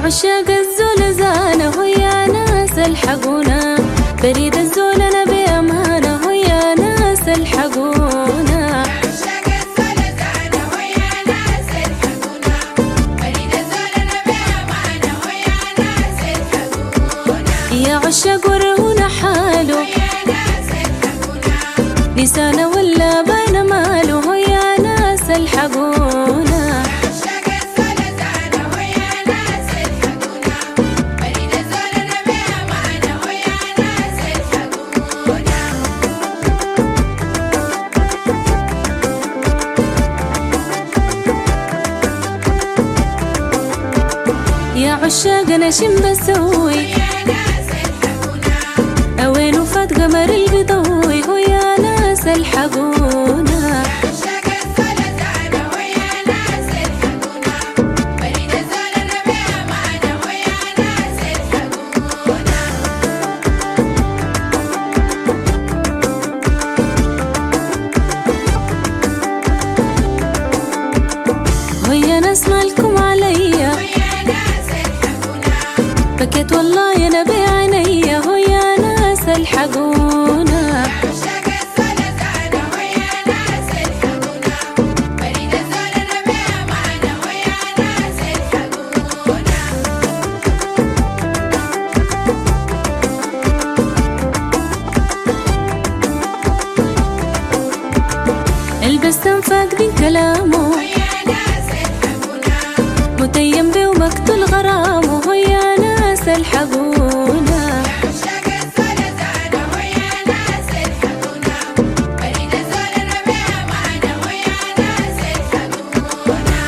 عشاق الزول زانه يا ناس الحقونا، بريد الزول انا بأمانه يا ناس الحقونا. عشاق الزول زانه يا ناس الحقونا، بريد الزول انا بأمانه يا ناس الحقونا. يا عشاق ورهونا حاله يا ناس الحقونا، لسانه ولا بين ماله يا ناس الحقونا. يا عشاق انا شم بسوي يا ناس الحقونا، وين وفات قمر البضوي ويا ناس الحقونا. عشاق الزول زانه يا ناس الحقونا، بريد الزول انا بأمانه يا ناس الحقونا. ويا ناس مالكم عليا بكيت والله انا بعينيا ويا ناس الحقونا. عشاق الزول زانه يا ناس الحقونا، بريد الزول انا بأمانه يا ناس الحقونا. البسام فاقدين كلامه يا ناس الحقونا، متيم بيه ومقتل غرامه ويا ناس الحقونا. عشاق الزول زانه يا ناس الحقونا، بريد الزول انا بأمانه يا ناس الحقونا.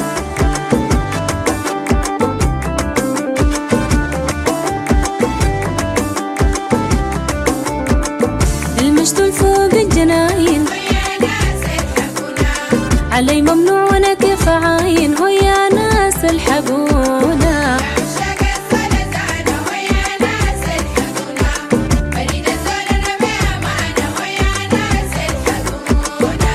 المجد فوق الجناين يا ناس الحقونا، علي ممنوع وانا كيف عاين ويا ناس الحقونا. عشاق الزول زانه يا ناس الحقونا، بريد الزول انا بأمانه يا ناس الحقونا.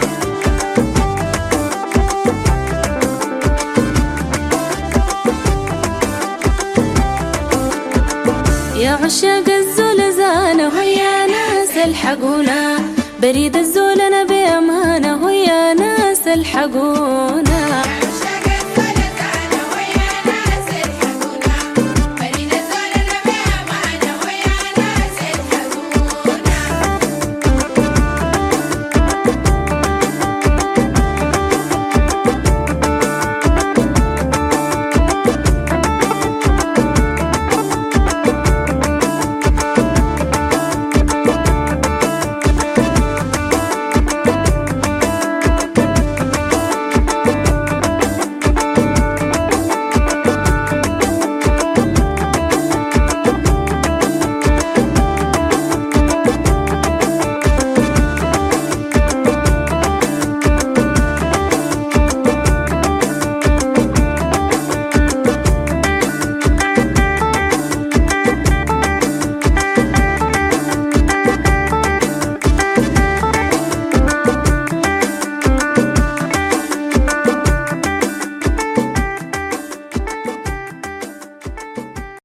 يا عشاق الزول زانه يا ناس الحقونا، بريد الزول انا بأمانه يا ناس الحقونا.